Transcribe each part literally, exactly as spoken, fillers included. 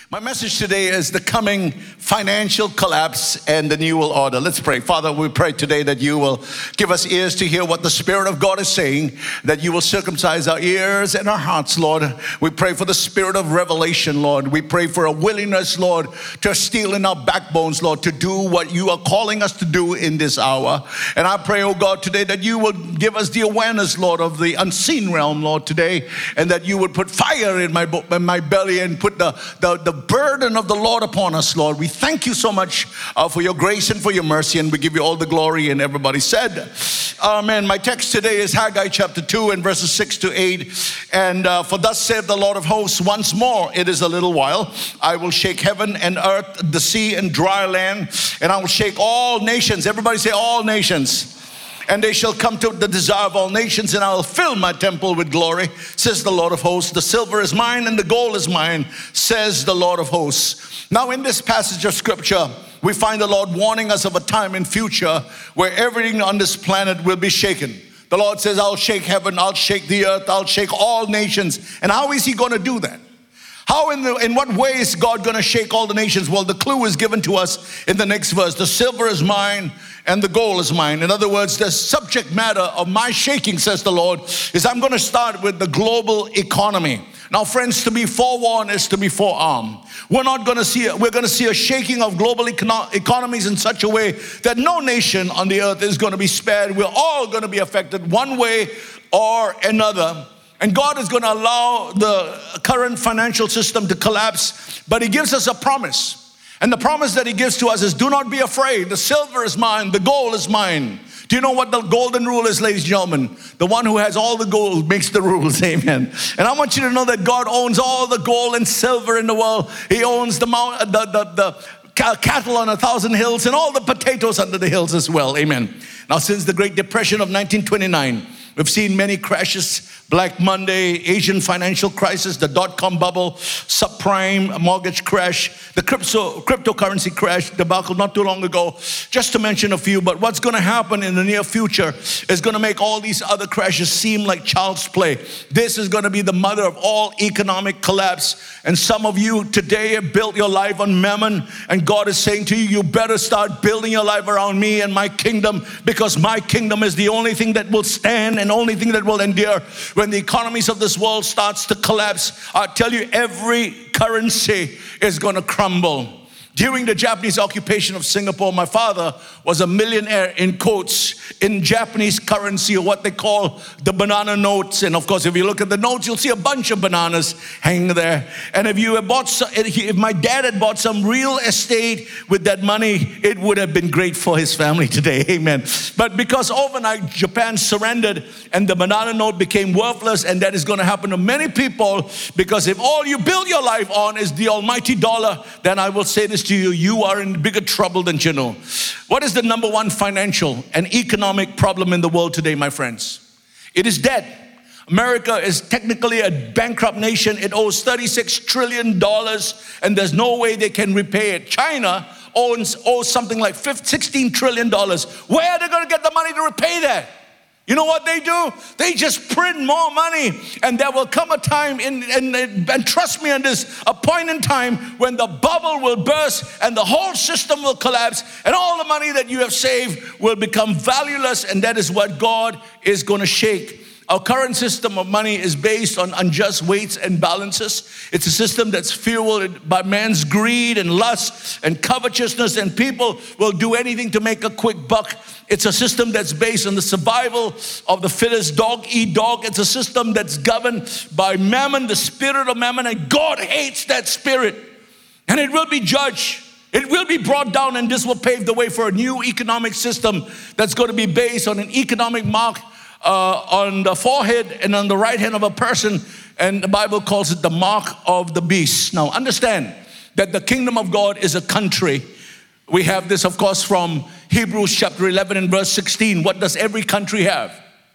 My message today is the coming financial collapse and the new world order. Let's pray. Father, we pray today that you will give us ears to hear what the Spirit of God is saying, that you will circumcise our ears and our hearts, Lord. We pray for the spirit of revelation, Lord. We pray for a willingness, Lord, to steel in our backbones, Lord, to do what you are calling us to do in this hour. And I pray, oh God, today that you will give us the awareness, Lord, of the unseen realm, Lord, today, and that you would put fire in my, in my belly and put the, the, the burden of the Lord upon us, Lord. We thank you so much uh, for your grace and for your mercy, and we give you all the glory. And everybody said, amen. My text today is Haggai chapter two and verses six to eight. And uh, for thus saith the Lord of hosts, once more it is a little while, I will shake heaven and earth, the sea and dry land, and I will shake all nations. Everybody say all nations. And they shall come to the desire of all nations, and I will fill my temple with glory, says the Lord of hosts. The silver is mine and the gold is mine, says the Lord of hosts. Now in this passage of scripture, we find the Lord warning us of a time in future where everything on this planet will be shaken. The Lord says, I'll shake heaven, I'll shake the earth, I'll shake all nations. And how is he going to do that? How in, the, in what way is God going to shake all the nations? Well, the clue is given to us in the next verse. The silver is mine and the gold is mine. In other words, the subject matter of my shaking, says the Lord, is I'm going to start with the global economy. Now, friends, to be forewarned is to be forearmed. We're not going to see, we're going to see a shaking of global econo- economies in such a way that no nation on the earth is going to be spared. We're all going to be affected one way or another. And God is going to allow the current financial system to collapse, but he gives us a promise. And the promise that he gives to us is, do not be afraid. The silver is mine, the gold is mine. Do you know what the golden rule is, ladies and gentlemen? The one who has all the gold makes the rules, amen. And I want you to know that God owns all the gold and silver in the world. He owns the, mount, the, the, the cattle on a thousand hills and all the potatoes under the hills as well, amen. Now, since the Great Depression of nineteen twenty-nine, we've seen many crashes: Black Monday, Asian financial crisis, the dot-com bubble, subprime mortgage crash, the crypto, cryptocurrency crash debacle not too long ago, just to mention a few. But what's going to happen in the near future is going to make all these other crashes seem like child's play. This is going to be the mother of all economic collapse. And some of you today have built your life on mammon, and God is saying to you, you better start building your life around me and my kingdom, because my kingdom is the only thing that will stand and only thing that will endure. When the economies of this world starts to collapse, I tell you, every currency is going to crumble. During the Japanese occupation of Singapore, my father was a millionaire, in quotes, in Japanese currency, or what they call the banana notes. And of course, if you look at the notes, you'll see a bunch of bananas hanging there. And if you had bought, some, if my dad had bought some real estate with that money, it would have been great for his family today, amen. But because overnight Japan surrendered and the banana note became worthless, and that is going to happen to many people, because if all you build your life on is the almighty dollar, then I will say this to you, you are in bigger trouble than you know. What is the number one financial and economic problem in the world today, my friends? It is debt. America is technically a bankrupt nation. It owes thirty-six trillion dollars, and there's no way they can repay it. China owns, owes something like sixteen trillion dollars. Where are they going to get the money to repay that? You know what they do? They just print more money, and there will come a time, in, in, and trust me on this, a point in time when the bubble will burst and the whole system will collapse, and all the money that you have saved will become valueless, and that is what God is going to shake. Our current system of money is based on unjust weights and balances. It's a system that's fueled by man's greed and lust and covetousness, and people will do anything to make a quick buck. It's a system that's based on the survival of the fittest, dog eat dog. It's a system that's governed by mammon, the spirit of mammon, and God hates that spirit. And it will be judged. It will be brought down, and this will pave the way for a new economic system that's going to be based on an economic mark Uh, on the forehead and on the right hand of a person, and the Bible calls it the mark of the beast. Now understand that the kingdom of God is a country. We have this, of course, from Hebrews chapter eleven and verse sixteen. What does every country have?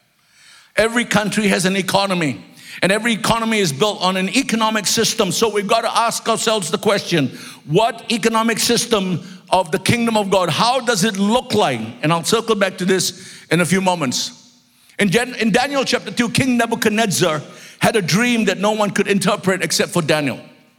Every country has an economy, and every economy is built on an economic system. So we've got to ask ourselves the question, what economic system of the kingdom of God, how does it look like? And I'll circle back to this in a few moments. In, in Daniel chapter two, King Nebuchadnezzar had a dream that no one could interpret except for Daniel.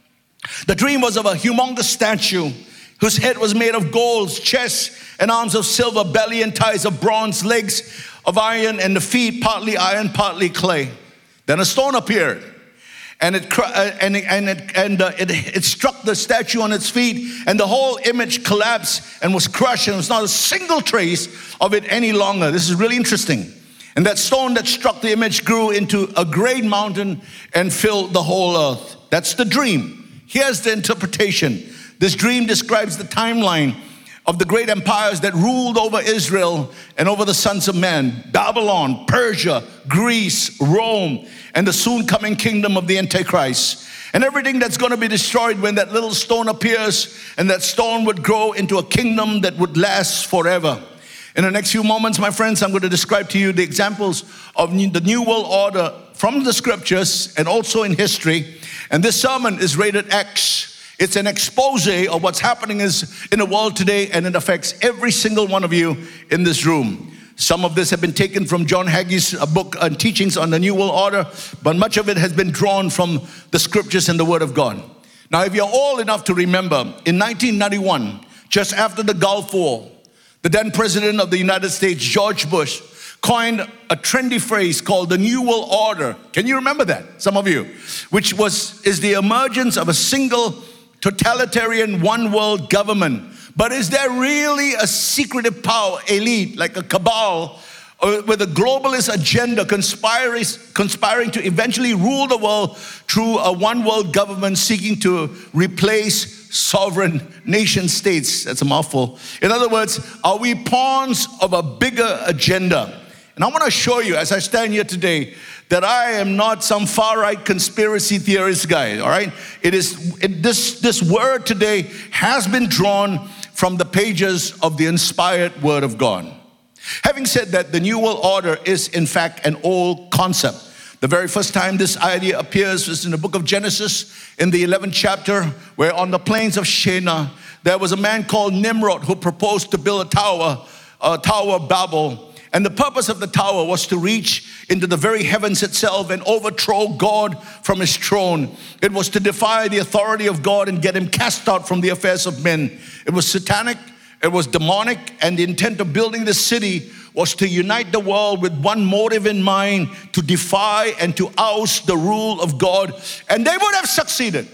The dream was of a humongous statue whose head was made of gold, chest and arms of silver, belly and thighs of bronze, legs of iron, and the feet partly iron, partly clay. Then a stone appeared, and it and it, and it, and uh, it, it struck the statue on its feet, and the whole image collapsed and was crushed, and there was not a single trace of it any longer. This is really interesting. And that stone that struck the image grew into a great mountain and filled the whole earth. That's the dream. Here's the interpretation. This dream describes the timeline of the great empires that ruled over Israel and over the sons of men: Babylon, Persia, Greece, Rome, and the soon coming kingdom of the Antichrist. And everything that's going to be destroyed when that little stone appears, and that stone would grow into a kingdom that would last forever. In the next few moments, my friends, I'm going to describe to you the examples of the New World Order from the scriptures and also in history. And this sermon is rated X. It's an expose of what's happening is in the world today, and it affects every single one of you in this room. Some of this have been taken from John Hagee's book and teachings on the New World Order, but much of it has been drawn from the scriptures and the Word of God. Now, if you're old enough to remember, in nineteen ninety-one, just after the Gulf War, the then President of the United States, George Bush, coined a trendy phrase called the New World Order. Can you remember that, some of you? Which was is the emergence of a single totalitarian one world government. But is there really a secretive power elite, like a cabal, uh, with a globalist agenda conspiring, conspiring to eventually rule the world through a one world government seeking to replace sovereign nation states? That's a mouthful. In other words, are we pawns of a bigger agenda? And I want to show you, as I stand here today, that I am not some far-right conspiracy theorist guy, all right? It is, it, this, this word today has been drawn from the pages of the inspired Word of God. Having said that, the New World Order is in fact an old concept. The very first time this idea appears is in the book of Genesis, in the eleventh chapter, where on the plains of Shinar, there was a man called Nimrod who proposed to build a tower, a tower of Babel. And the purpose of the tower was to reach into the very heavens itself and overthrow God from his throne. It was to defy the authority of God and get him cast out from the affairs of men. It was satanic, it was demonic, and the intent of building the city was to unite the world with one motive in mind: to defy and to oust the rule of God. And they would have succeeded.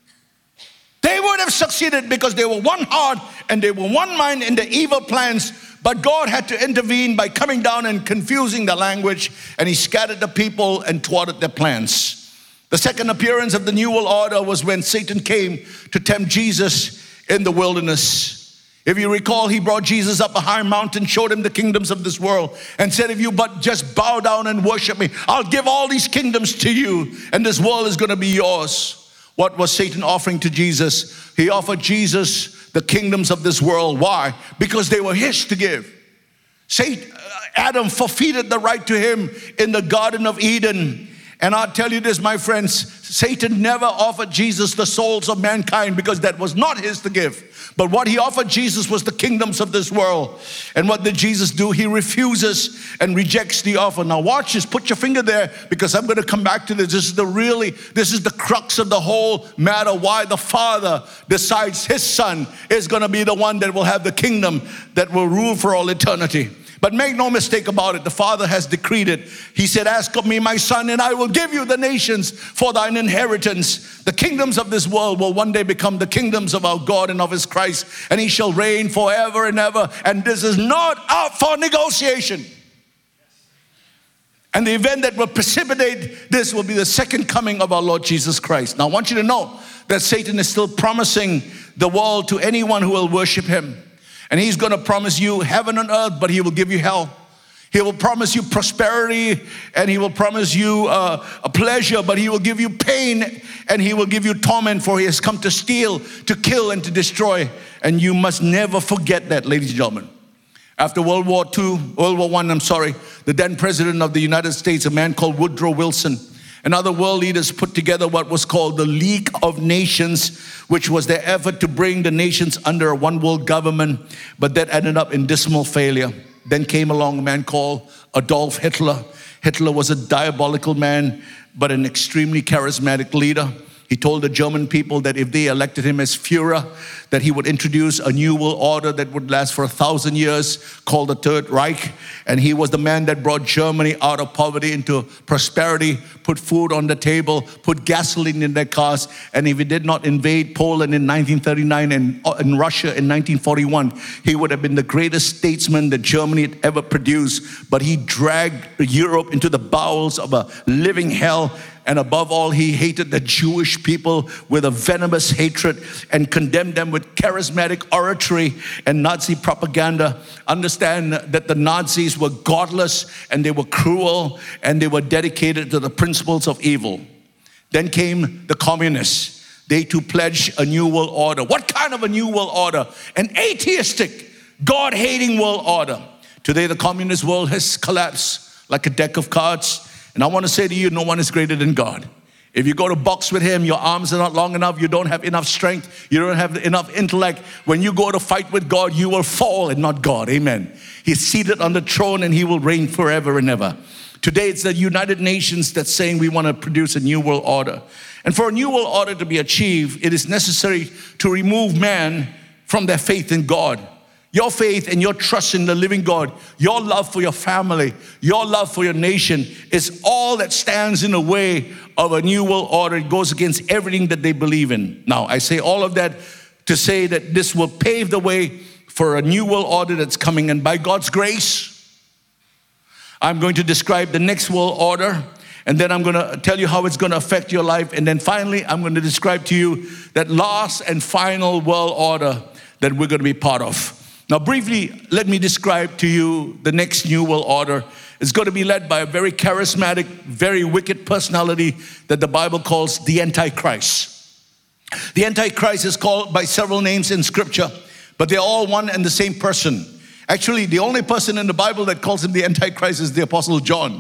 They would have succeeded because they were one heart and they were one mind in the evil plans. But God had to intervene by coming down and confusing the language, and he scattered the people and thwarted their plans. The second appearance of the New World Order was when Satan came to tempt Jesus in the wilderness. If you recall, he brought Jesus up a high mountain, showed him the kingdoms of this world, and said, if you but just bow down and worship me, I'll give all these kingdoms to you, and this world is going to be yours. What was Satan offering to Jesus? He offered Jesus the kingdoms of this world. Why? Because they were his to give. Satan, Adam forfeited the right to him in the Garden of Eden. And I'll tell you this, my friends, Satan never offered Jesus the souls of mankind because that was not his to give. But what he offered Jesus was the kingdoms of this world. And what did Jesus do? He refuses and rejects the offer. Now watch this, put your finger there, because I'm going to come back to this. This is the really, this is the crux of the whole matter, why the Father decides his Son is going to be the one that will have the kingdom that will rule for all eternity. But make no mistake about it, the Father has decreed it. He said, ask of me, my Son, and I will give you the nations for thine inheritance. The kingdoms of this world will one day become the kingdoms of our God and of his Christ, and he shall reign forever and ever. And this is not up for negotiation. And the event that will precipitate this will be the second coming of our Lord Jesus Christ. Now I want you to know that Satan is still promising the world to anyone who will worship him. And he's going to promise you heaven and earth, but he will give you hell. He will promise you prosperity, and he will promise you uh, a pleasure, but he will give you pain, and he will give you torment, for he has come to steal, to kill, and to destroy. And you must never forget that, ladies and gentlemen. After World War Two, World War One, I'm sorry, the then President of the United States, a man called Woodrow Wilson, and other world leaders put together what was called the League of Nations, which was their effort to bring the nations under a one world government, but that ended up in dismal failure. Then came along a man called Adolf Hitler. Hitler was a diabolical man, but an extremely charismatic leader. He told the German people that if they elected him as Führer, that he would introduce a new world order that would last for a thousand years, called the Third Reich. And he was the man that brought Germany out of poverty into prosperity, put food on the table, put gasoline in their cars. And if he did not invade Poland in nineteen thirty-nine and in Russia in nineteen forty-one, he would have been the greatest statesman that Germany had ever produced. But he dragged Europe into the bowels of a living hell. And above all, he hated the Jewish people with a venomous hatred and condemned them with charismatic oratory and Nazi propaganda. Understand that the Nazis were godless and they were cruel and they were dedicated to the principles of evil. Then came the communists. They too pledged a new world order. What kind of a new world order? An atheistic, God-hating world order. Today, the communist world has collapsed like a deck of cards. And I want to say to you, no one is greater than God. If you go to box with him, your arms are not long enough, you don't have enough strength, you don't have enough intellect. When you go to fight with God, you will fall and not God. Amen. He's seated on the throne and he will reign forever and ever. Today, it's the United Nations that's saying we want to produce a new world order. And for a new world order to be achieved, it is necessary to remove man from their faith in God. Your faith and your trust in the living God, your love for your family, your love for your nation is all that stands in the way of a new world order. It goes against everything that they believe in. Now, I say all of that to say that this will pave the way for a new world order that's coming. And by God's grace, I'm going to describe the next world order. And then I'm going to tell you how it's going to affect your life. And then finally, I'm going to describe to you that last and final world order that we're going to be part of. Now, briefly, let me describe to you the next new world order. It's going to be led by a very charismatic, very wicked personality that the Bible calls the Antichrist. The Antichrist is called by several names in Scripture, but they're all one and the same person. Actually, the only person in the Bible that calls him the Antichrist is the Apostle John.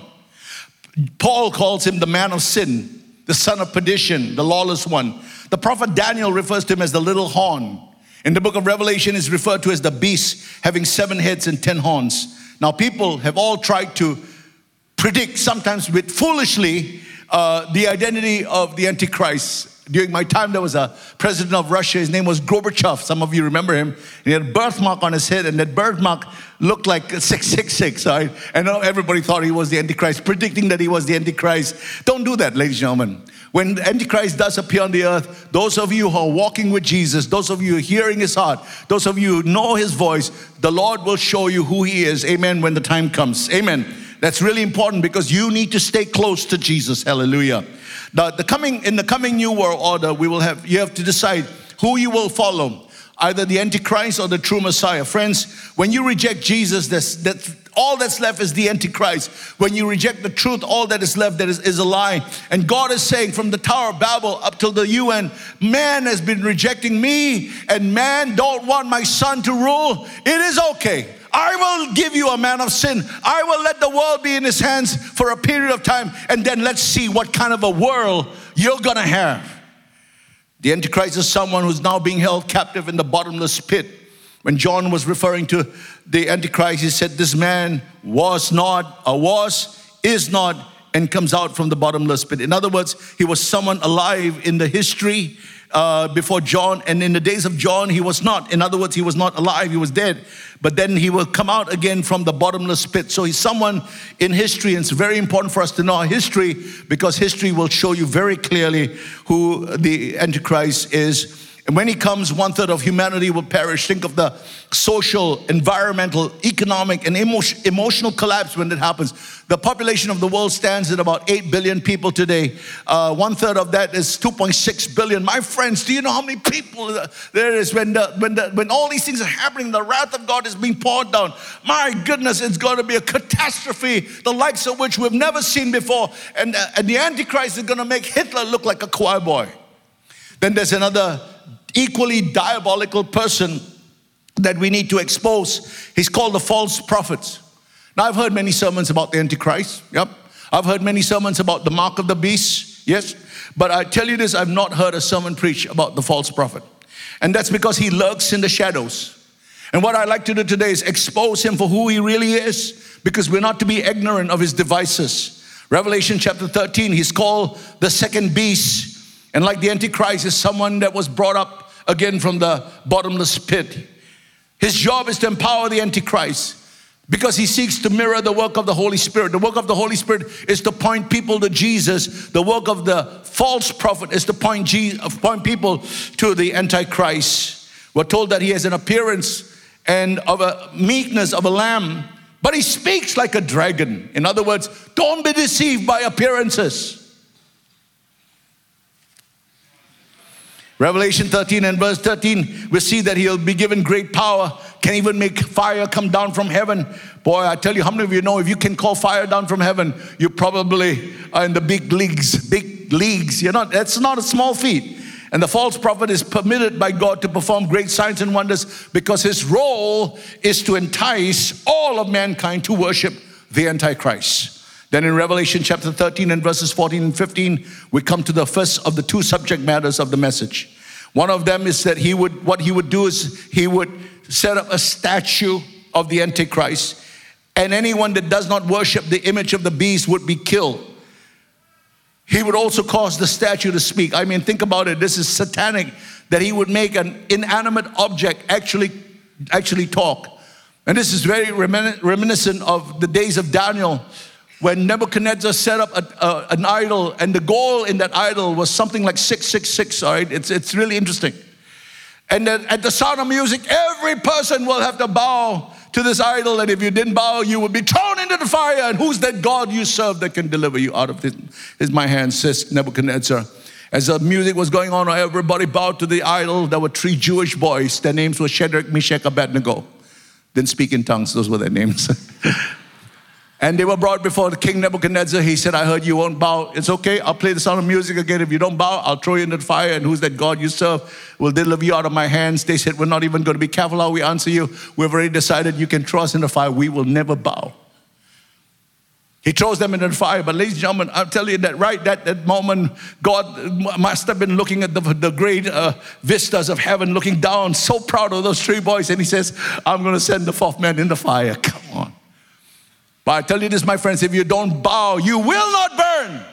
Paul calls him the man of sin, the son of perdition, the lawless one. The prophet Daniel refers to him as the little horn. In the book of Revelation, is referred to as the beast having seven heads and ten horns. Now, people have all tried to predict, sometimes with foolishly, uh, the identity of the Antichrist. During my time, there was a president of Russia. His name was Gorbachev. Some of you remember him. He had a birthmark on his head, and that birthmark looked like six six six. Right? And everybody thought he was the Antichrist, predicting that he was the Antichrist. Don't do that, ladies and gentlemen. When the Antichrist does appear on the earth, those of you who are walking with Jesus, those of you hearing his heart, those of you who know his voice, the Lord will show you who he is. Amen. When the time comes. Amen. That's really important because you need to stay close to Jesus. Hallelujah. The, the coming in the coming new world order, we will have you have to decide who you will follow, either the Antichrist or the true Messiah. Friends, when you reject Jesus, that's, that's, all that's left is the Antichrist. When you reject the truth, all that is left that is, is a lie. And God is saying from the Tower of Babel up till the U N, man has been rejecting me, and man don't want my son to rule. It is okay. I will give you a man of sin. I will let the world be in his hands for a period of time, and then let's see what kind of a world you're gonna have. The Antichrist is someone who's now being held captive in the bottomless pit. When John was referring to the Antichrist, he said, this man was not, or was, is not, and comes out from the bottomless pit. In other words, he was someone alive in the history uh, before John, and in the days of John, he was not. In other words, he was not alive, he was dead. But then he will come out again from the bottomless pit. So he's someone in history, and it's very important for us to know our history, because history will show you very clearly who the Antichrist is. And when he comes, one third of humanity will perish. Think of the social, environmental, economic, and emotion, emotional collapse when that happens. The population of the world stands at about eight billion people today. Uh, one third of that is two point six billion. My friends, do you know how many people there is when, the, when, the, when all these things are happening? The wrath of God is being poured down. My goodness, it's going to be a catastrophe, the likes of which we've never seen before. And, uh, and the Antichrist is going to make Hitler look like a choir boy. Then there's another equally diabolical person that we need to expose. He's called the false prophet. Now, I've heard many sermons about the Antichrist. Yep. I've heard many sermons about the mark of the beast. Yes. But I tell you this, I've not heard a sermon preach about the false prophet. And that's because he lurks in the shadows. And what I'd like to do today is expose him for who he really is, because we're not to be ignorant of his devices. Revelation chapter thirteen, he's called the second beast. And like the Antichrist is someone that was brought up again from the bottomless pit. His job is to empower the Antichrist because he seeks to mirror the work of the Holy Spirit. The work of the Holy Spirit is to point people to Jesus. The work of the false prophet is to point, Je- point people to the Antichrist. We're told that he has an appearance and of a meekness of a lamb, but he speaks like a dragon. In other words, don't be deceived by appearances. Revelation thirteen and verse thirteen, we see that he'll be given great power, can even make fire come down from heaven. Boy, I tell you, how many of you know if you can call fire down from heaven, you probably are in the big leagues, big leagues. You're not, that's not a small feat. And the false prophet is permitted by God to perform great signs and wonders because his role is to entice all of mankind to worship the Antichrist. Then in Revelation chapter thirteen and verses fourteen and fifteen, we come to the first of the two subject matters of the message. One of them is that he would, what he would do is he would set up a statue of the Antichrist, and anyone that does not worship the image of the beast would be killed. He would also cause the statue to speak. I mean, think about it. This is satanic that he would make an inanimate object actually, actually talk. And this is very remin- reminiscent of the days of Daniel, when Nebuchadnezzar set up a, a, an idol, and the goal in that idol was something like six six six, all right? It's, it's really interesting. And then at the sound of music, every person will have to bow to this idol, and if you didn't bow, you would be thrown into the fire. And who's that God you serve that can deliver you out of this, is my hand, says Nebuchadnezzar. As the music was going on, everybody bowed to the idol. There were three Jewish boys. Their names were Shadrach, Meshach, Abednego. Didn't speak in tongues, those were their names. And they were brought before the king Nebuchadnezzar. He said, I heard you won't bow. It's okay, I'll play the sound of music again. If you don't bow, I'll throw you into the fire. And who's that God you serve will deliver you out of my hands. They said, we're not even going to be careful how we answer you. We've already decided you can throw us in the fire. We will never bow. He throws them into the fire. But ladies and gentlemen, I'll tell you that right at that moment, God must have been looking at the, the great uh, vistas of heaven, looking down, so proud of those three boys. And he says, I'm going to send the fourth man in the fire. Come on. But I tell you this, my friends, if you don't bow, you will not burn.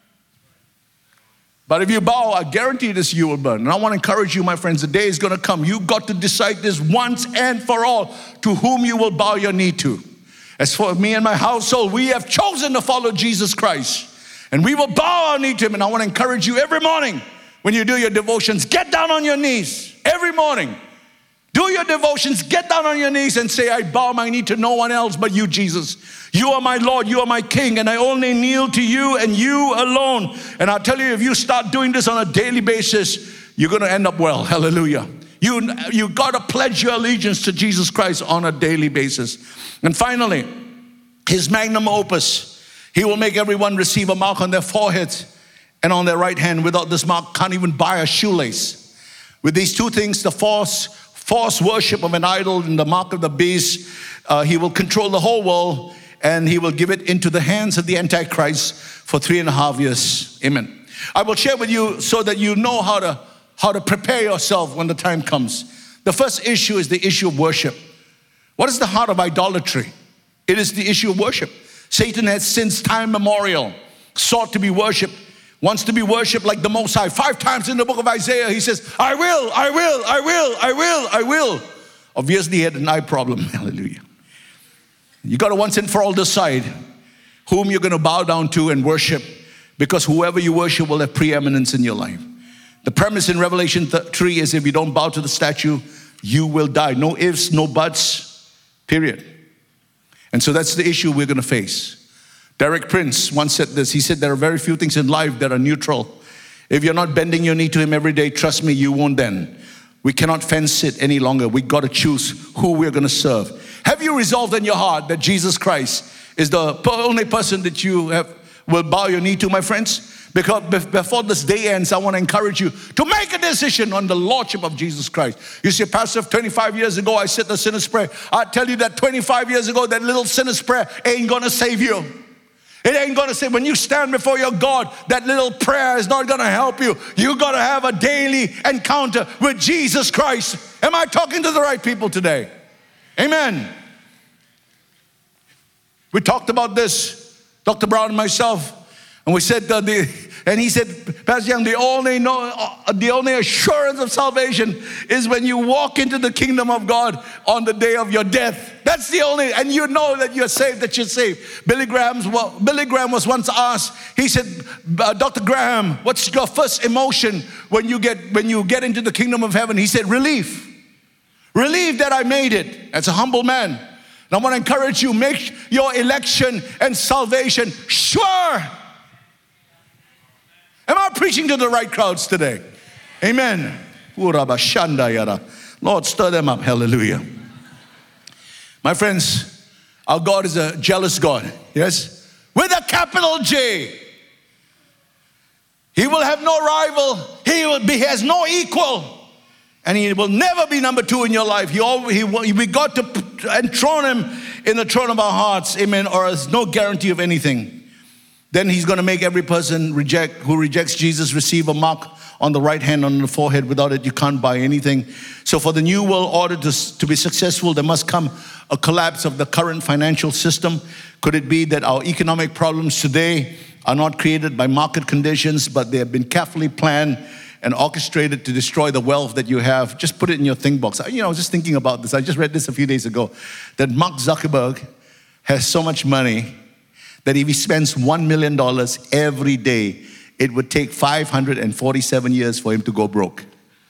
But if you bow, I guarantee this, you will burn. And I want to encourage you, my friends, the day is going to come. You've got to decide this once and for all, to whom you will bow your knee to. As for me and my household, we have chosen to follow Jesus Christ. And we will bow our knee to him. And I want to encourage you every morning, when you do your devotions, get down on your knees. Every morning. Do your devotions, get down on your knees and say, I bow my knee to no one else but you, Jesus. You are my Lord, you are my King, and I only kneel to you and you alone. And I'll tell you, if you start doing this on a daily basis, you're going to end up well. Hallelujah. You, you got to pledge your allegiance to Jesus Christ on a daily basis. And finally, his magnum opus, he will make everyone receive a mark on their foreheads and on their right hand. Without this mark, can't even buy a shoelace. With these two things, the false False worship of an idol and the mark of the beast, uh, he will control the whole world, and he will give it into the hands of the Antichrist for three and a half years. Amen. I will share with you so that you know how to, how to prepare yourself when the time comes. The first issue is the issue of worship. What is the heart of idolatry? It is the issue of worship. Satan has since time memorial sought to be worshipped, wants to be worshipped like the Most High. Five times in the book of Isaiah, he says, I will, I will, I will, I will, I will. Obviously, he had an eye problem. Hallelujah. You got to once and for all decide whom you're going to bow down to and worship, because whoever you worship will have preeminence in your life. The premise in Revelation three is if you don't bow to the statue, you will die. No ifs, no buts, period. And so that's the issue we're going to face. Derek Prince once said this. He said, there are very few things in life that are neutral. If you're not bending your knee to him every day, trust me, you won't bend. We cannot fence it any longer. We got to choose who we're going to serve. Have you resolved in your heart that Jesus Christ is the only person that you have will bow your knee to, my friends? Because before this day ends, I want to encourage you to make a decision on the Lordship of Jesus Christ. You see, Pastor, twenty-five years ago, I said the sinner's prayer. I tell you that twenty-five years ago, that little sinner's prayer ain't going to save you. It ain't going to say, when you stand before your God, that little prayer is not going to help you. You got to have a daily encounter with Jesus Christ. Am I talking to the right people today? Amen. We talked about this, Doctor Brown and myself, and we said that the, And he said, Pastor Young, the only, know, uh, the only assurance of salvation is when you walk into the kingdom of God on the day of your death. That's the only, and you know that you're saved, that you're saved. Billy Graham's, well, Billy Graham was once asked, he said, uh, Doctor Graham, what's your first emotion when you get when you get into the kingdom of heaven? He said, relief. Relief that I made it. As a humble man. And I want to encourage you, make your election and salvation sure. Am I preaching to the right crowds today? Amen. Lord, stir them up. Hallelujah. My friends, our God is a jealous God. Yes? With a capital J. He will have no rival. He, will be, he has no equal. And he will never be number two in your life. He always, he, we got to enthrone him in the throne of our hearts. Amen. Or there's no guarantee of anything. Then he's going to make every person reject who rejects Jesus receive a mark on the right hand, on the forehead. Without it, you can't buy anything. So for the new world order to, to be successful, there must come a collapse of the current financial system. Could it be that our economic problems today are not created by market conditions, but they have been carefully planned and orchestrated to destroy the wealth that you have? Just put it in your think box. You know, I was just thinking about this. I just read this a few days ago, that Mark Zuckerberg has so much money that if he spends one million dollars every day, it would take five hundred forty-seven years for him to go broke.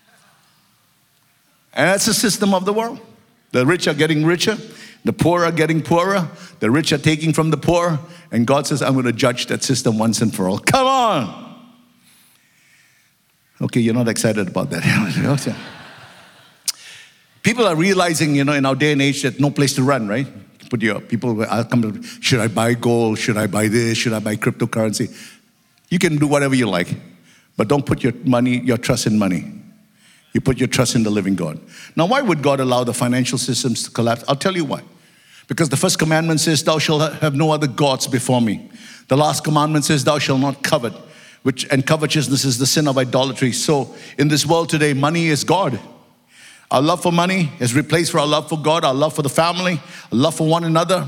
And that's the system of the world. The rich are getting richer. The poor are getting poorer. The rich are taking from the poor. And God says, I'm going to judge that system once and for all. Come on. Okay, you're not excited about that. People are realizing, you know, in our day and age that no place to run, right? Put your people, I'll come to, should I buy gold? Should I buy this? Should I buy cryptocurrency? You can do whatever you like, but don't put your money, your trust in money. You put your trust in the living God. Now, why would God allow the financial systems to collapse? I'll tell you why. Because the first commandment says, thou shalt have no other gods before me. The last commandment says, thou shalt not covet. Which, and covetousness is the sin of idolatry. So in this world today, money is God. Our love for money is replaced for our love for God, our love for the family, our love for one another.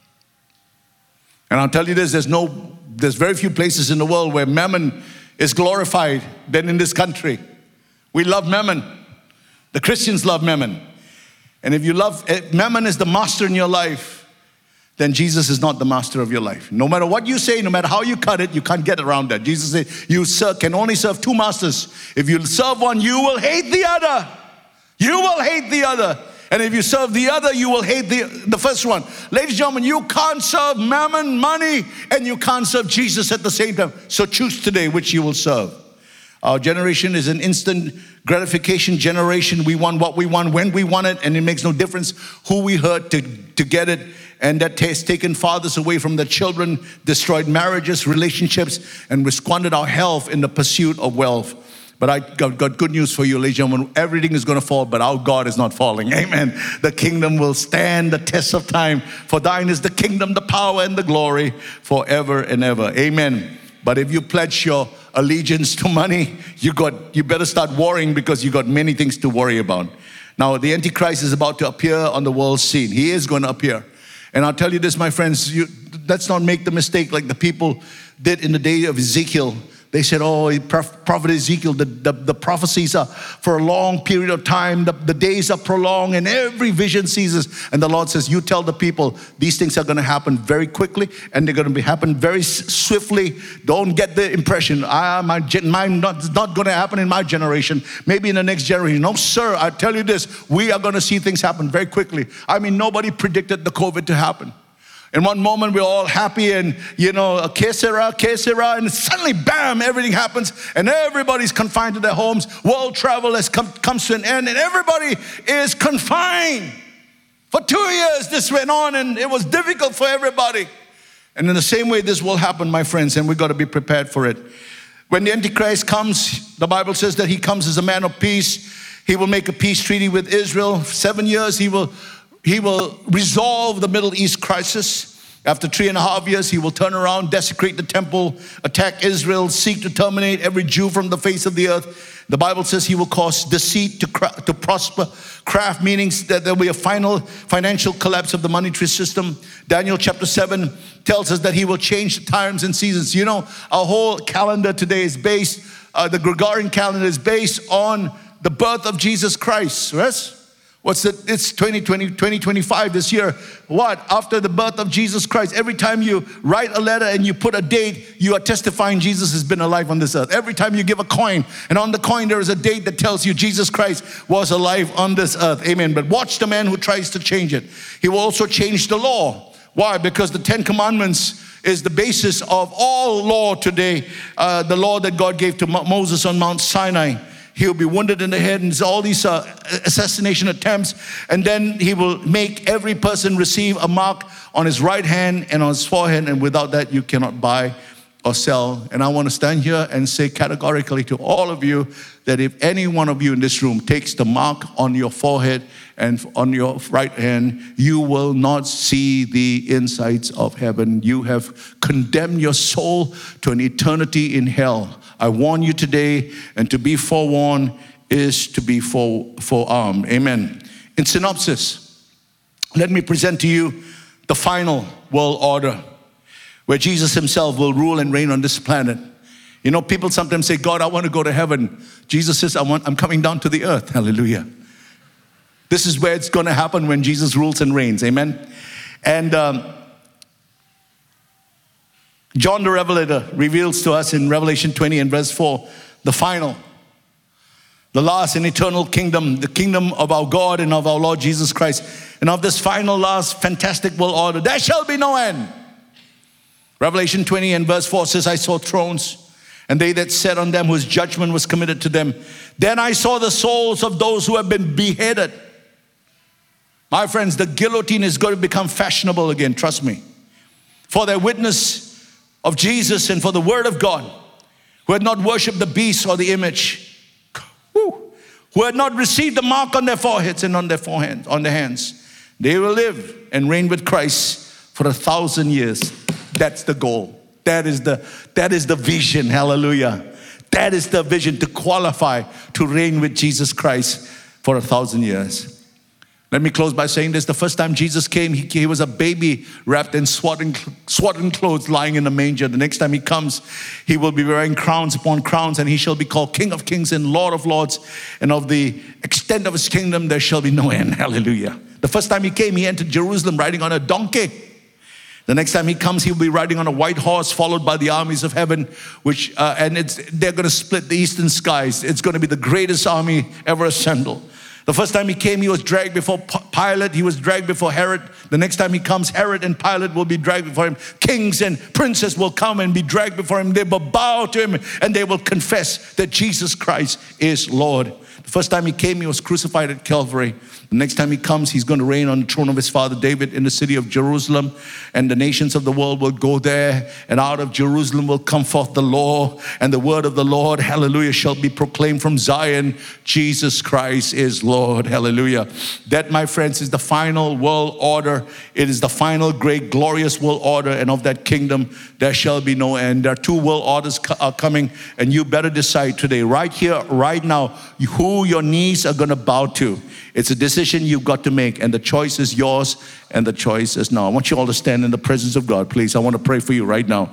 And I'll tell you this, there's no, there's very few places in the world where mammon is glorified than in this country. We love mammon. The Christians love mammon. And if you love, mammon is the master in your life, then Jesus is not the master of your life. No matter what you say, no matter how you cut it, you can't get around that. Jesus said, you serve, can only serve two masters. If you serve one, you will hate the other. You will hate the other. And if you serve the other, you will hate the, the first one. Ladies and gentlemen, you can't serve mammon, money, and you can't serve Jesus at the same time. So choose today which you will serve. Our generation is an instant gratification generation. We want what we want when we want it, and it makes no difference who we hurt to, to get it. And that has taken fathers away from their children, destroyed marriages, relationships, and we squandered our health in the pursuit of wealth. But I got, got good news for you, ladies and gentlemen. Everything is going to fall, but our God is not falling. Amen. The kingdom will stand the test of time. For thine is the kingdom, the power, and the glory forever and ever. Amen. But if you pledge your allegiance to money, you got you better start worrying, because you got many things to worry about. Now, the Antichrist is about to appear on the world scene. He is going to appear. And I'll tell you this, my friends, you, let's not make the mistake like the people did in the day of Ezekiel. They said, oh, Prophet Ezekiel, the, the, the prophecies are for a long period of time. The, the days are prolonged and every vision ceases. And the Lord says, you tell the people, these things are going to happen very quickly and they're going to be happen very swiftly. Don't get the impression, ah, my, my not, not going to happen in my generation. Maybe in the next generation. No, sir, I tell you this, we are going to see things happen very quickly. I mean, nobody predicted the COVID to happen. In one moment, we're all happy and, you know, que sera, que sera, and suddenly, bam, everything happens and everybody's confined to their homes. World travel has come, comes to an end and everybody is confined. For two years, this went on and it was difficult for everybody. And in the same way, this will happen, my friends, and we've got to be prepared for it. When the Antichrist comes, the Bible says that he comes as a man of peace. He will make a peace treaty with Israel. For seven years, he will He will resolve the Middle East crisis. After three and a half years, he will turn around, desecrate the temple, attack Israel, seek to terminate every Jew from the face of the earth. The Bible says he will cause deceit to, cra- to prosper, craft, meaning that there will be a final financial collapse of the monetary system. Daniel chapter seven tells us that he will change the times and seasons. You know, our whole calendar today is based, uh, the Gregorian calendar is based on the birth of Jesus Christ. Yes? What's it? It's twenty twenty, twenty twenty-five this year. What? After the birth of Jesus Christ. Every time you write a letter and you put a date, you are testifying Jesus has been alive on this earth. Every time you give a coin, and on the coin there is a date that tells you Jesus Christ was alive on this earth. Amen. But watch the man who tries to change it. He will also change the law. Why? Because the Ten Commandments is the basis of all law today. Uh, the law that God gave to Mo- Moses on Mount Sinai. He'll be wounded in the head and all these uh, assassination attempts. And then he will make every person receive a mark on his right hand and on his forehead. And without that, you cannot buy or sell. And I want to stand here and say categorically to all of you that if any one of you in this room takes the mark on your forehead and on your right hand, you will not see the insides of heaven. You have condemned your soul to an eternity in hell. I warn you today, and to be forewarned is to be fore, forearmed. Amen. In synopsis, let me present to you the final world order, where Jesus himself will rule and reign on this planet. You know, people sometimes say, God, I want to go to heaven. Jesus says, I want, I'm coming down to the earth. Hallelujah. This is where it's going to happen when Jesus rules and reigns. Amen. And um, John the Revelator reveals to us in Revelation twenty and verse four, the final, the last and eternal kingdom, the kingdom of our God and of our Lord Jesus Christ. And of this final, last, fantastic world order, there shall be no end. Revelation twenty and verse four says, I saw thrones, and they that sat on them whose judgment was committed to them. Then I saw the souls of those who have been beheaded. My friends, the guillotine is going to become fashionable again, trust me. For their witness of Jesus and for the word of God, who had not worshipped the beast or the image, who, who had not received the mark on their foreheads and on their foreheads, on their hands. They will live and reign with Christ for a thousand years. That's the goal. That is the, that is the vision. Hallelujah. That is the vision, to qualify to reign with Jesus Christ for a thousand years. Let me close by saying this. The first time Jesus came, he, he was a baby wrapped in swaddling, swaddling clothes lying in a manger. The next time he comes, he will be wearing crowns upon crowns, and he shall be called King of Kings and Lord of Lords. And of the extent of his kingdom, there shall be no end. Hallelujah. The first time he came, he entered Jerusalem riding on a donkey. The next time he comes, he'll be riding on a white horse, followed by the armies of heaven, which uh, and it's they're going to split the eastern skies. It's going to be the greatest army ever assembled. The first time he came, he was dragged before Pilate. He was dragged before Herod. The next time he comes, Herod and Pilate will be dragged before him. Kings and princes will come and be dragged before him. They will bow to him and they will confess that Jesus Christ is Lord. The first time he came, he was crucified at Calvary. The next time he comes, he's going to reign on the throne of his father David in the city of Jerusalem. And the nations of the world will go there. And out of Jerusalem will come forth the law. And the word of the Lord, hallelujah, shall be proclaimed from Zion. Jesus Christ is Lord. Hallelujah. That, my friends, is the final world order. It is the final great glorious world order. And of that kingdom, there shall be no end. There are two world orders co- are coming. And you better decide today, right here, right now, who your knees are going to bow to. It's a decision you've got to make, and the choice is yours, and the choice is now. I want you all to stand in the presence of God, please. I want to pray for you right now.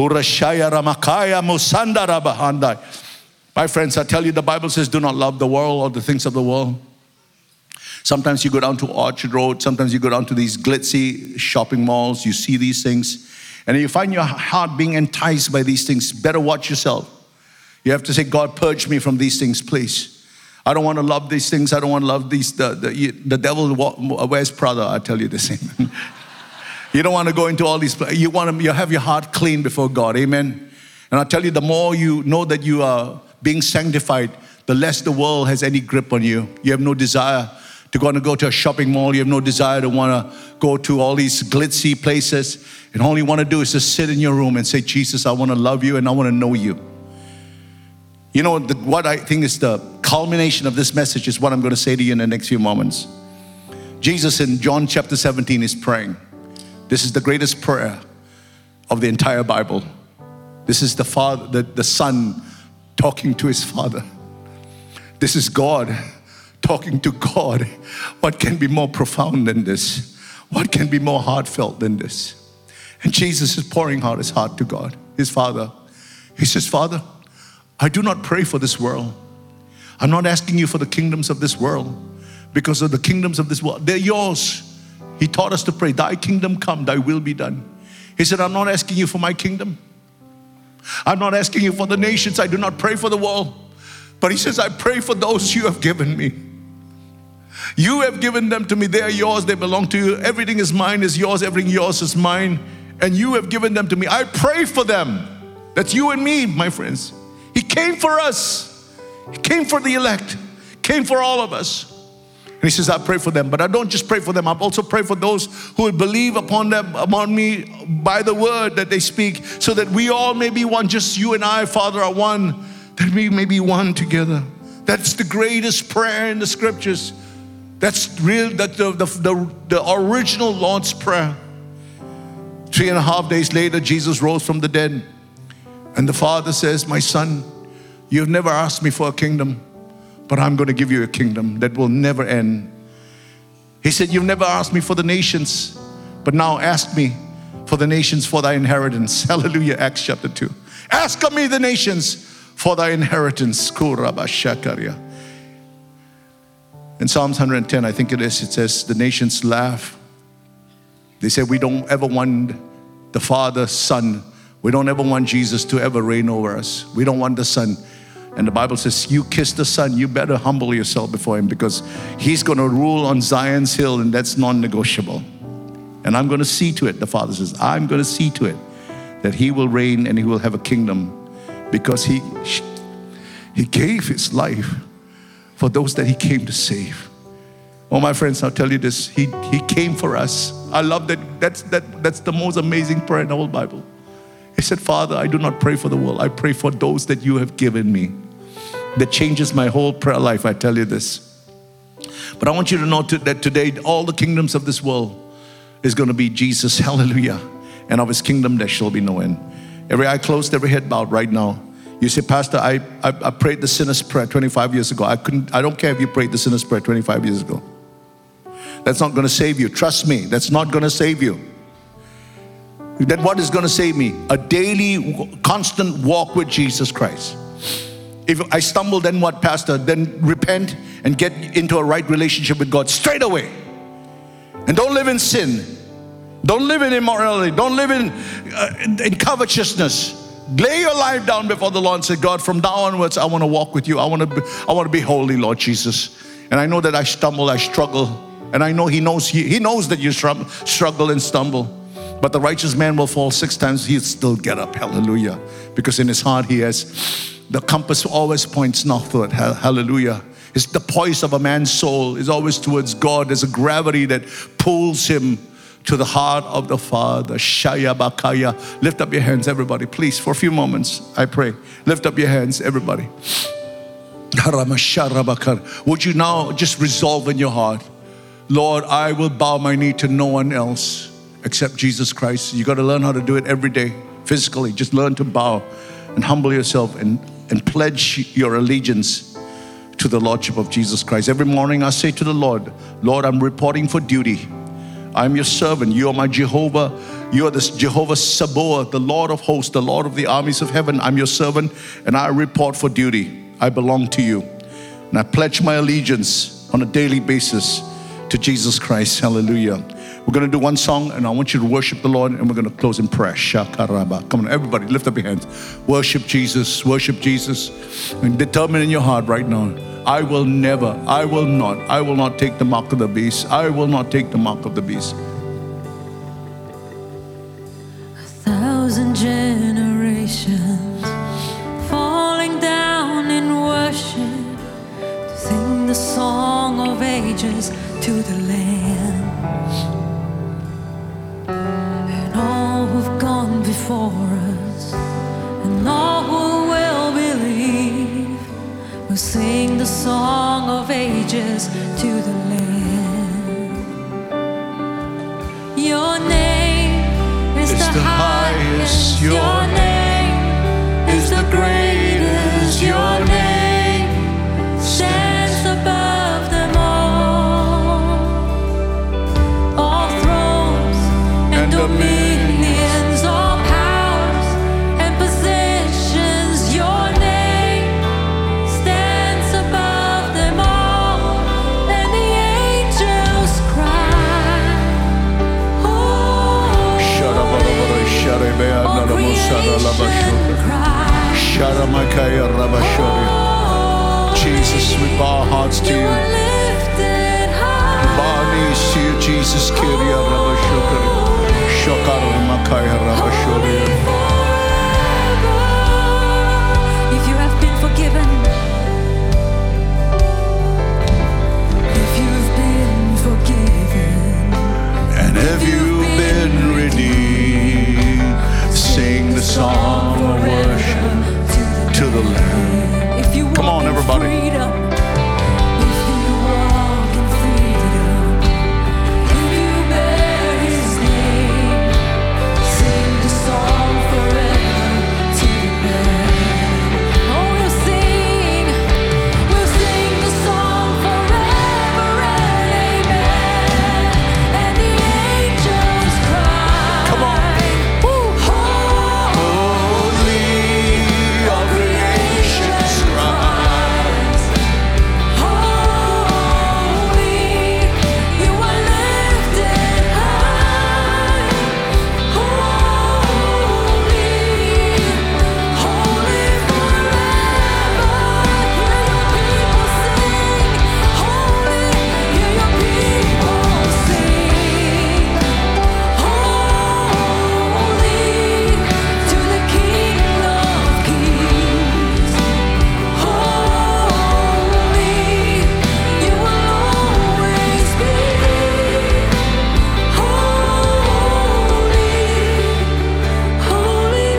My friends, I tell you, the Bible says, do not love the world or the things of the world. Sometimes you go down to Orchard Road, sometimes you go down to these glitzy shopping malls, you see these things, and you find your heart being enticed by these things. Better watch yourself. You have to say, God, purge me from these things, please. I don't want to love these things. I don't want to love these. The, the, the devil wears Prada, I tell you the same. You don't want to go into all these. You want to you have your heart clean before God. Amen. And I tell you, the more you know that you are being sanctified, the less the world has any grip on you. You have no desire to go and go to a shopping mall. You have no desire to want to go to all these glitzy places. And all you want to do is just sit in your room and say, Jesus, I want to love you and I want to know you. You know, the, what I think is the culmination of this message is what I'm going to say to you in the next few moments. Jesus in John chapter seventeen is praying. This is the greatest prayer of the entire Bible. This is the father, the, the son talking to his father. This is God talking to God. What can be more profound than this? What can be more heartfelt than this? And Jesus is pouring out his heart to God, his Father. He says, Father, I do not pray for this world. I'm not asking you for the kingdoms of this world, because of the kingdoms of this world, they're yours. He taught us to pray, thy kingdom come, thy will be done. He said, I'm not asking you for my kingdom. I'm not asking you for the nations. I do not pray for the world. But he says, I pray for those you have given me. You have given them to me. They are yours. They belong to you. Everything is mine, is yours. Everything yours is mine. And you have given them to me. I pray for them. That's you and me, my friends. He came for us. He came for the elect. Came for all of us. And he says, I pray for them. But I don't just pray for them. I also pray for those who will believe upon them, upon me by the word that they speak, so that we all may be one. Just you and I, Father, are one. That we may be one together. That's the greatest prayer in the scriptures. That's real, that the, the, the, the original Lord's Prayer. Three and a half days later, Jesus rose from the dead. And the Father says, my son, you've never asked me for a kingdom, but I'm going to give you a kingdom that will never end. He said, you've never asked me for the nations, but now ask me for the nations for thy inheritance. Hallelujah, Acts chapter two. Ask of me the nations for thy inheritance. In Psalms one hundred ten, I think it is, it says, the nations laugh. They say, we don't ever want the Father, Son. We don't ever want Jesus to ever reign over us. We don't want the Son. And the Bible says, you kiss the Son, you better humble yourself before him, because he's going to rule on Zion's hill, and that's non-negotiable. And I'm going to see to it, the Father says, I'm going to see to it that he will reign and he will have a kingdom, because he, he gave his life for those that he came to save. Oh, my friends, I'll tell you this. He, he came for us. I love that. That's, that. That's the most amazing prayer in the whole Bible. He said, Father, I do not pray for the world. I pray for those that you have given me. That changes my whole prayer life, I tell you this. But I want you to know that today, all the kingdoms of this world is going to be Jesus. Hallelujah. And of his kingdom there shall be no end. Every eye closed, every head bowed right now. You say, Pastor, I, I, I prayed the sinner's prayer twenty-five years ago. I couldn't, I don't care if you prayed the sinner's prayer twenty-five years ago. That's not going to save you. Trust me, that's not going to save you. Then what is going to save me? A daily, constant walk with Jesus Christ. If I stumble, then what, Pastor? Then repent and get into a right relationship with God straight away. And don't live in sin. Don't live in immorality. Don't live in, uh, in, in covetousness. Lay your life down before the Lord and say, God, from now onwards, I want to walk with you. I want to be, I want to be holy, Lord Jesus. And I know that I stumble, I struggle. And I know he knows, he, he knows that you struggle and stumble. But the righteous man will fall six times, he'll still get up. Hallelujah. Because in his heart he has, the compass always points northward. Hallelujah. It's the poise of a man's soul is always towards God. There's a gravity that pulls him to the heart of the Father. Shaya Bakaya. Lift up your hands, everybody, please, for a few moments, I pray. Lift up your hands, everybody. Would you now just resolve in your heart, Lord, I will bow my knee to no one else except Jesus Christ. You got to learn how to do it every day, physically. Just learn to bow and humble yourself and, and pledge your allegiance to the Lordship of Jesus Christ. Every morning I say to the Lord, Lord, I'm reporting for duty. I'm your servant. You are my Jehovah. You are this Jehovah Sabaoth, the Lord of hosts, the Lord of the armies of heaven. I'm your servant, and I report for duty. I belong to you. And I pledge my allegiance on a daily basis to Jesus Christ. Hallelujah. We're going to do one song, and I want you to worship the Lord, and we're going to close in prayer. Shakaraba. Come on, everybody, lift up your hands. Worship Jesus. Worship Jesus. And determine in your heart right now, I will never, I will not, I will not take the mark of the beast. I will not take the mark of the beast. A thousand generations falling down in worship to sing the song of ages to the Lamb. And all who've gone before us and all who will believe will sing the song of ages to the Lamb. Your name the highest. Your name is the greatest. Your name stands above them all. All thrones and dominions, all powers and positions. Your name stands above them all. And the angels cry, oh, all creation cries, Jesus, we bow our hearts to you you. are lifted We high. bow our knees to you, Jesus. Kiria Rabashokari. Shokar Makaya Rabashori. If you have been forgiven, if you've been forgiven, And have you been redeemed? Sing the song of worship to the Lamb. if you walk Come on, in everybody. freedom, if you walk in freedom, if you bear His name, sing the song forever to the Lamb. Oh, we'll sing, we'll sing the song forever and amen. And the angels cry, Come on. holy, Holy, all creation's cries. holy, you are lifted high. Holy, holy forever. Hear your people sing. Holy, hear your people sing. Holy to the King of Kings. Holy, you will always be. Holy, holy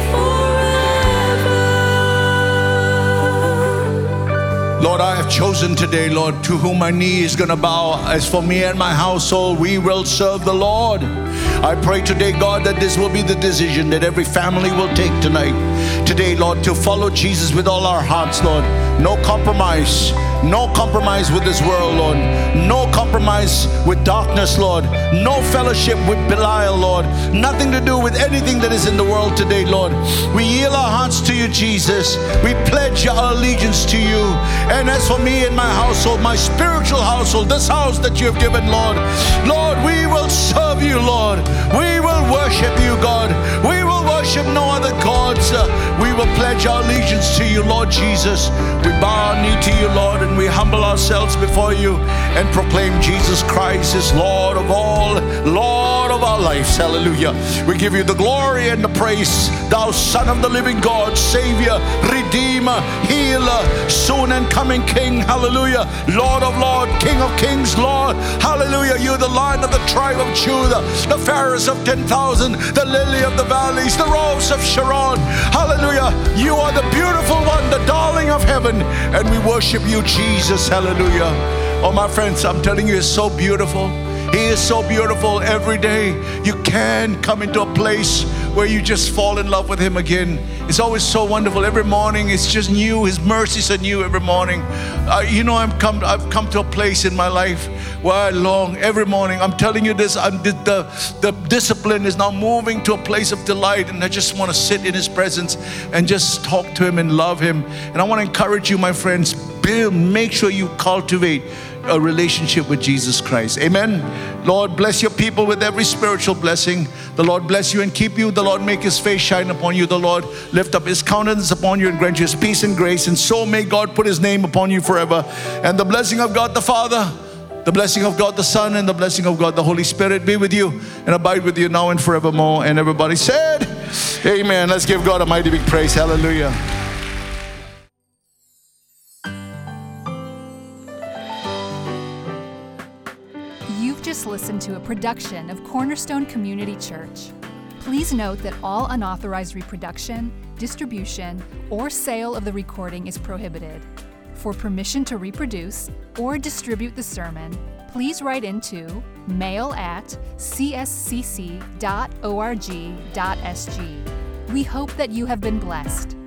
forever. Lord, I have chosen today, Lord, to whom my knee is going to bow. As for me and my household, we will serve the Lord. I pray today, God, that this will be the decision that every family will take tonight. Today, Lord, to follow Jesus with all our hearts, Lord. No compromise. No compromise with this world, Lord. No compromise with darkness, Lord. No fellowship with Belial, Lord. Nothing to do with anything that is in the world today, Lord. We yield our hearts to you, Jesus. We pledge our allegiance to you. And as for me and my household, my spiritual household, this house that you have given, Lord, Lord, we will serve you, Lord. We will worship you, God. We will worship no other gods. Uh, we will pledge our allegiance to you, Lord Jesus. We bow our knee to you, Lord, and we humble ourselves before you and proclaim Jesus Christ is Lord of all, Lord of our lives. Hallelujah. We give you the glory and the praise, thou Son of the living God, Savior, Redeemer, Healer, soon and coming King. Hallelujah. Lord of Lords, King of Kings, Lord. Hallelujah. You're the Lion of the tribe of Judah, the fairest of ten thousand, the lily of the valleys, the rose of Sharon. Hallelujah. You are the beautiful one, the darling of heaven, and we worship you, Jesus. Hallelujah. Oh, my friends, I'm telling you, it's so beautiful. He is so beautiful every day. You can come into a place where you just fall in love with Him again. It's always so wonderful. Every morning, it's just new. His mercies are new every morning. Uh, you know, I'm come, I've come to a place in my life where I long every morning. I'm telling you this, I'm, the, the, the discipline is now moving to a place of delight, and I just want to sit in His presence and just talk to Him and love Him. And I want to encourage you, my friends, build, make sure you cultivate a relationship with Jesus Christ. Amen. Lord, bless your people with every spiritual blessing. The Lord bless you and keep you. The Lord make His face shine upon you. The Lord lift up His countenance upon you and grant you His peace and grace. And so may God put His name upon you forever. And the blessing of God the Father, the blessing of God the Son, and the blessing of God the Holy Spirit be with you and abide with you now and forevermore. And everybody said, amen. Let's give God a mighty big praise. Hallelujah. You've just listened to a production of Cornerstone Community Church. Please note that all unauthorized reproduction, distribution, or sale of the recording is prohibited. For permission to reproduce or distribute the sermon, please write into mail at c s c c dot org dot s g. We hope that you have been blessed.